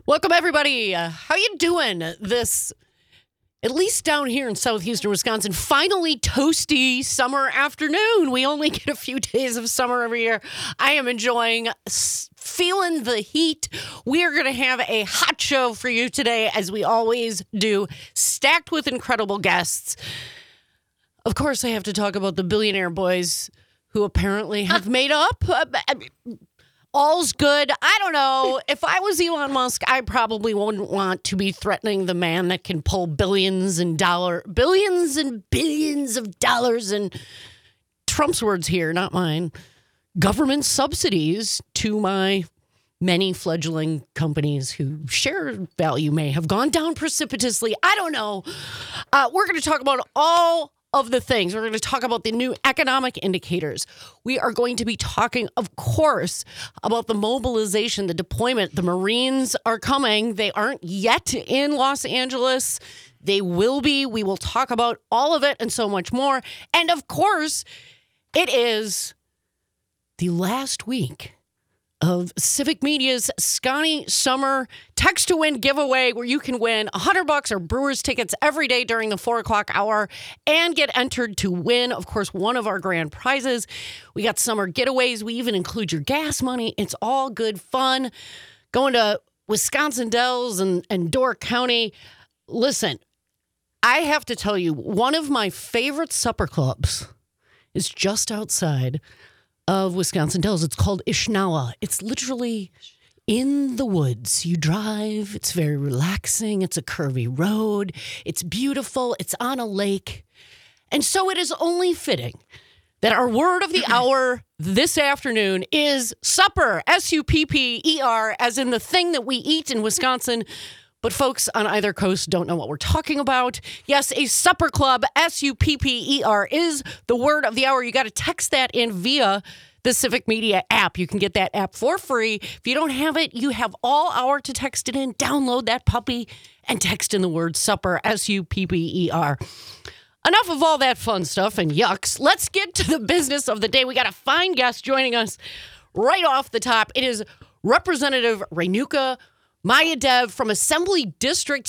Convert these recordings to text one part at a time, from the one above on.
Welcome, everybody. How you doing this, at least down here in southeastern Wisconsin, finally toasty summer afternoon? We only get a few days of summer every year. I am enjoying feeling the heat. We are going to have a hot show for you today, as we always do, stacked with incredible guests. Of course, I have to talk about the billionaire boys who apparently have made up. All's good. I don't know. If I was Elon Musk, I probably wouldn't want to be threatening the man that can pull billions and billions of dollars, and Trump's words here, not mine, government subsidies to my many fledgling companies whose share value may have gone down precipitously. I don't know. We're going to talk about all of the things. We're going to talk about the new economic indicators. We are going to be talking, of course, about the mobilization, the deployment. The Marines are coming. They aren't yet in Los Angeles. They will be. We will talk about all of it and so much more. And of course, it is the last week of Civic Media's Scotty Summer Text to Win giveaway, where you can win $100 or Brewers tickets every day during the 4 o'clock hour and get entered to win, of course, one of our grand prizes. We got summer getaways. We even include your gas money. It's all good fun. Going to Wisconsin Dells and Door County. Listen, I have to tell you, one of my favorite supper clubs is just outside of Wisconsin Dells. It's called Ishnawa. It's literally in the woods. You drive. It's very relaxing. It's a curvy road. It's beautiful. It's on a lake. And so it is only fitting that our word of the hour this afternoon is supper, S-U-P-P-E-R, as in the thing that we eat in Wisconsin. But folks on either coast don't know what we're talking about. Yes, a supper club, S-U-P-P-E-R, is the word of the hour. You got to text that in via the Civic Media app. You can get that app for free. If you don't have it, you have all hour to text it in. Download that puppy and text in the word supper, S-U-P-P-E-R. Enough of all that fun stuff and yucks. Let's get to the business of the day. We got a fine guest joining us right off the top. It is Representative Renuka Mayadev from Assembly District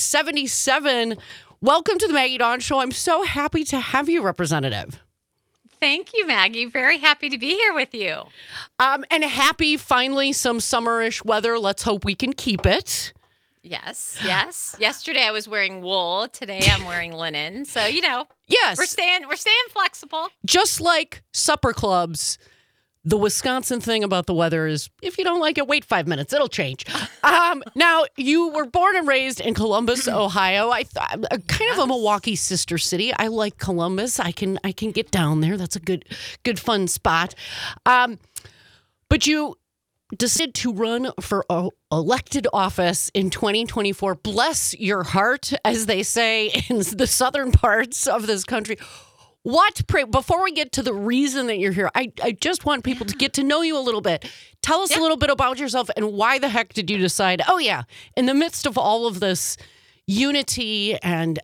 77. Welcome to the Maggie Dawn Show. I'm so happy to have you, Representative. Thank you, Maggie. Very happy to be here with you. And happy, finally, some summerish weather. Let's hope we can keep it. Yes. Yesterday I was wearing wool. Today I'm wearing linen. So, yes, we're staying flexible. Just like supper clubs, the Wisconsin thing about the weather is, if you don't like it, wait 5 minutes. It'll change. Now, you were born and raised in Columbus, Ohio. Kind of a Milwaukee sister city. I like Columbus. I can get down there. That's a good fun spot. But you decided to run for elected office in 2024. Bless your heart, as they say in the southern parts of this country. Before we get to the reason that you're here, I just want people to get to know you a little bit. Tell us a little bit about yourself, and why the heck did you decide, in the midst of all of this unity and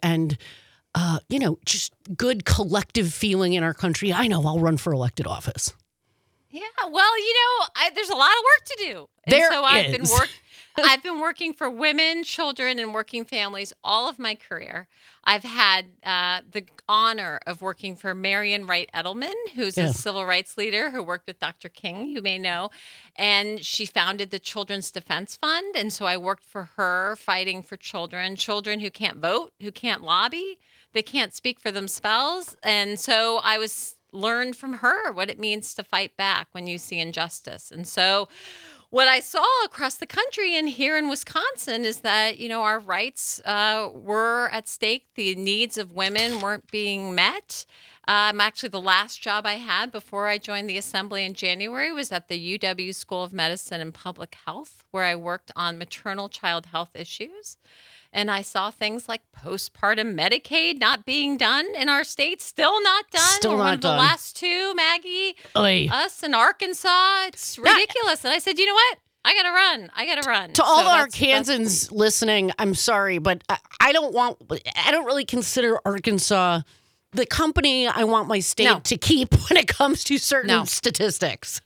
just good collective feeling in our country, I'll run for elected office. Yeah, well, there's a lot of work to do. And I've been working for women, children, and working families all of my career. I've had the honor of working for Marian Wright Edelman, who's a civil rights leader who worked with Dr. King, you may know. And she founded the Children's Defense Fund. And so I worked for her fighting for children who can't vote, who can't lobby, they can't speak for themselves. And so I learned from her what it means to fight back when you see injustice. And so what I saw across the country and here in Wisconsin is that, our rights were at stake. The needs of women weren't being met. Actually, the last job I had before I joined the Assembly in January was at the UW School of Medicine and Public Health, where I worked on maternal child health issues. And I saw things like postpartum Medicaid not being done in our state, still not done. Still not done. The last two, Maggie, Oy. Us in Arkansas. It's ridiculous. And I said, you know what? I got to run. To all our Kansans listening, I'm sorry, but I don't really consider Arkansas the company I want my state to keep when it comes to certain statistics.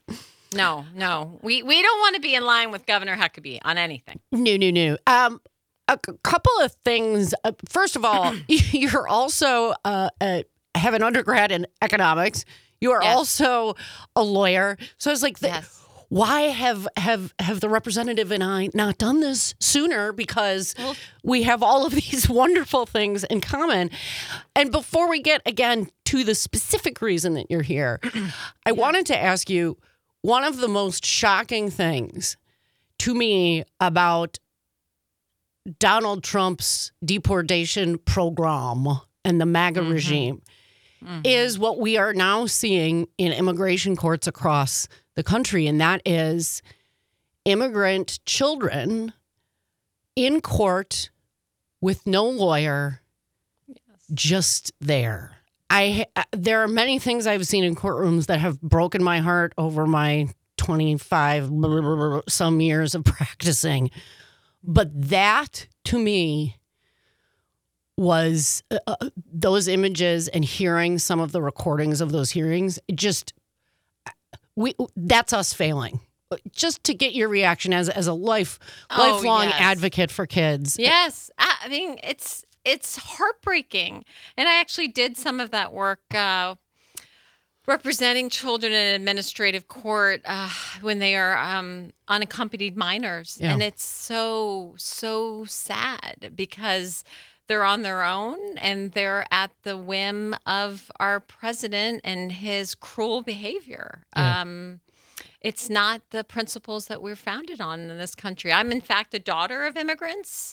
No. We don't want to be in line with Governor Huckabee on anything. No. A couple of things. First of all, you're also have an undergrad in economics. You are also a lawyer. So I was like, why have the representative and I not done this sooner? Because we have all of these wonderful things in common. And before we get, again, to the specific reason that you're here, I wanted to ask you, one of the most shocking things to me about Donald Trump's deportation program and the MAGA regime is what we are now seeing in immigration courts across the country, and that is immigrant children in court with no lawyer, just there. There are many things I've seen in courtrooms that have broken my heart over my 25 some years of practicing. But that, to me, was those images and hearing some of the recordings of those hearings. That's us failing. Just to get your reaction as a lifelong advocate for kids. Yes, I mean it's heartbreaking, and I actually did some of that work. Representing children in administrative court when they are unaccompanied minors. Yeah. And it's so sad because they're on their own and they're at the whim of our president and his cruel behavior. Yeah. It's not the principles that we're founded on in this country. I'm, in fact, a daughter of immigrants.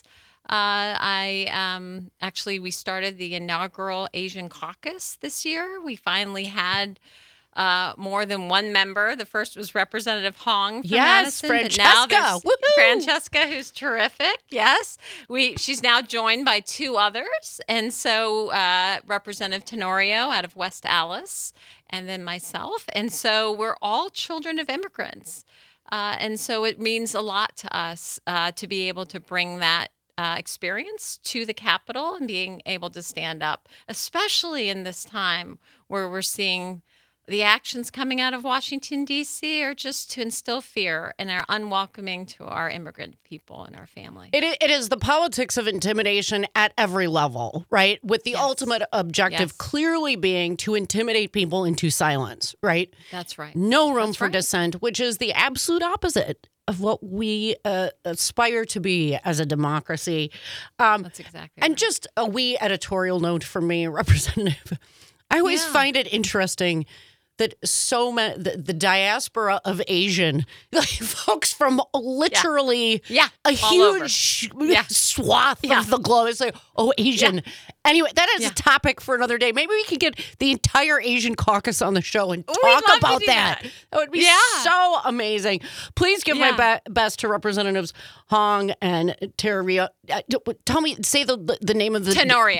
We started the inaugural Asian Caucus this year. We finally had more than one member. The first was Representative Hong from Madison. Francesca. But now Francesca, who's terrific. Yes. She's now joined by two others. And so Representative Tenorio out of West Allis, and then myself. And so we're all children of immigrants. And so it means a lot to us to be able to bring that experience to the Capitol and being able to stand up, especially in this time where we're seeing the actions coming out of Washington, D.C. are just to instill fear and are unwelcoming to our immigrant people and our family. It is the politics of intimidation at every level, right? With the ultimate objective clearly being to intimidate people into silence, right? That's right. No room for dissent, which is the absolute opposite of what we aspire to be as a democracy. That's exactly And just a wee editorial note from me, Representative. I always find it interesting that so many, the diaspora of Asian, like folks from literally a huge swath of the globe. It's like, Asian. Yeah. Anyway, that is a topic for another day. Maybe we could get the entire Asian caucus on the show and talk about that. That would be so amazing. Please give my best to Representatives Hong and Tenorio. Tell me, say the name of the... Tenorio.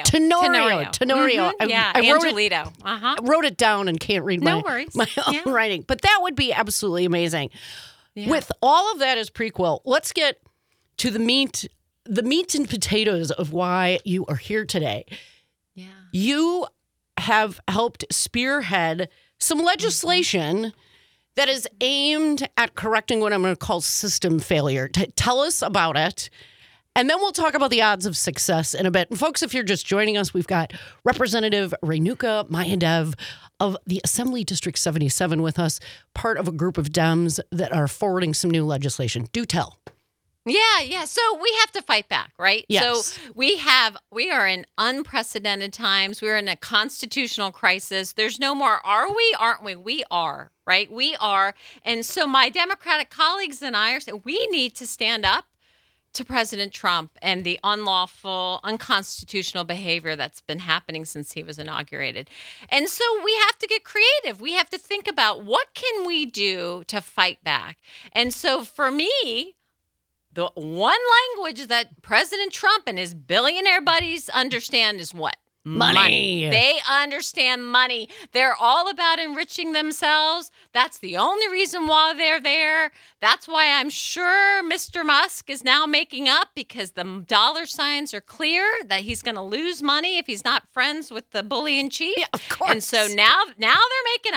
Mm-hmm. Angelito. I wrote it down and can't read my own writing. But that would be absolutely amazing. Yeah. With all of that as prequel, let's get to the meat and potatoes of why you are here today. Yeah. You have helped spearhead some legislation that is aimed at correcting what I'm going to call system failure. Tell us about it. And then we'll talk about the odds of success in a bit. And folks, if you're just joining us, we've got Representative Renuka Mahadev of the Assembly District 77 with us, part of a group of Dems that are forwarding some new legislation. Do tell. Yeah. So we have to fight back, right? Yes. So we are in unprecedented times. We're in a constitutional crisis. There's no more, are we? Aren't we? We are, right? We are. And so my Democratic colleagues and I are saying we need to stand up to President Trump and the unlawful, unconstitutional behavior that's been happening since he was inaugurated. And so we have to get creative. We have to think about what can we do to fight back. And so for me, the one language that President Trump and his billionaire buddies understand is what? Money. They understand money. They're all about enriching themselves. That's the only reason why they're there. That's why I'm sure Mr. Musk is now making up, because the dollar signs are clear that he's going to lose money if he's not friends with the bully in chief. Yeah, of course. And so now they're making up.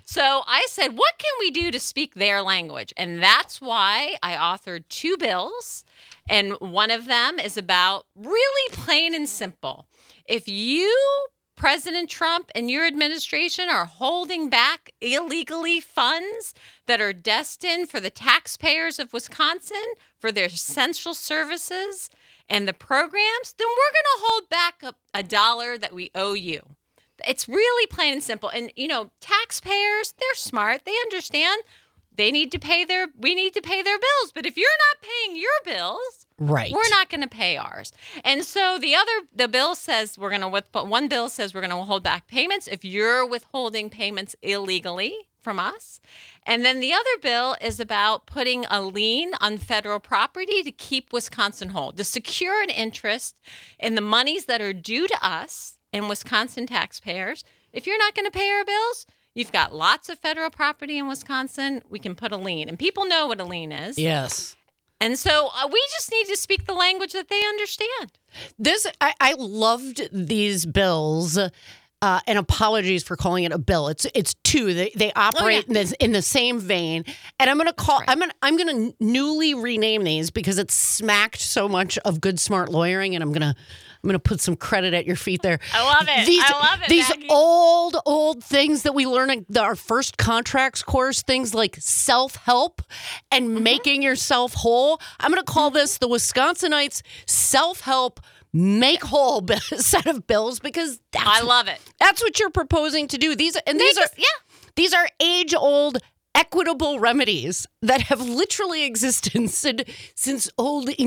So I said, what can we do to speak their language? And that's why I authored 2 bills. And one of them is about really plain and simple. If you, President Trump, and your administration are holding back illegally funds that are destined for the taxpayers of Wisconsin for their essential services and the programs, then we're going to hold back a dollar that we owe you. It's really plain and simple. And, taxpayers, they're smart. They understand we need to pay their bills. But if you're not paying your bills, right, we're not going to pay ours. And so the bill says one bill says we're going to hold back payments if you're withholding payments illegally from us. And then the other bill is about putting a lien on federal property to keep Wisconsin whole, to secure an interest in the monies that are due to us and Wisconsin taxpayers. If you're not going to pay our bills, you've got lots of federal property in Wisconsin. We can put a lien, and people know what a lien is. Yes. And so we just need to speak the language that they understand. I loved these bills. And apologies for calling it a bill. It's 2. They operate in the same vein. And I'm going to call. Right. I'm going to newly rename these because it's smacked so much of good smart lawyering, and I'm going to put some credit at your feet there. I love it. I love it. These Maggie. old things that we learn in our first contracts course, things like self-help and making yourself whole. I'm going to call this the Wisconsinites self-help make whole set of bills, because I love it. That's what you're proposing to do. These are age-old equitable remedies that have literally existed since oldie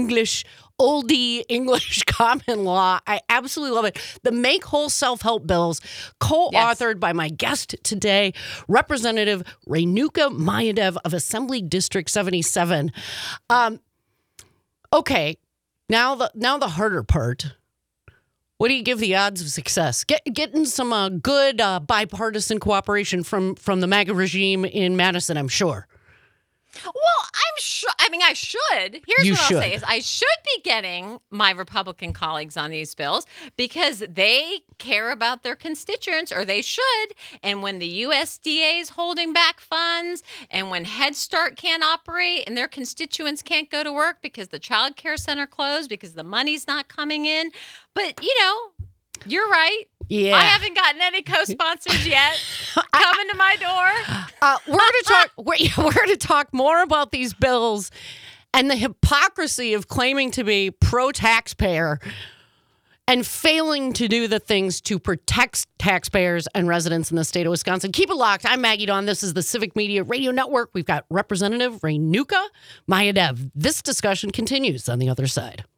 English common law. I absolutely love it. The Make Whole Self-Help Bills, co-authored by my guest today, Representative Renuka Mayadev of Assembly District 77. Okay, now the harder part. What do you give the odds of success? Getting some good bipartisan cooperation from the MAGA regime in Madison, I'm sure. Well, I'm sure. I mean, I should. Here's what I'll say is I should be getting my Republican colleagues on these bills because they care about their constituents, or they should. And when the USDA is holding back funds, and when Head Start can't operate and their constituents can't go to work because the child care center closed because the money's not coming in. But, you're right. Yeah. I haven't gotten any co-sponsors yet coming to my door. We're going to talk more about these bills and the hypocrisy of claiming to be pro-taxpayer and failing to do the things to protect taxpayers and residents in the state of Wisconsin. Keep it locked. I'm Maggie Dawn. This is the Civic Media Radio Network. We've got Representative Renuka Mayadev. This discussion continues on the other side.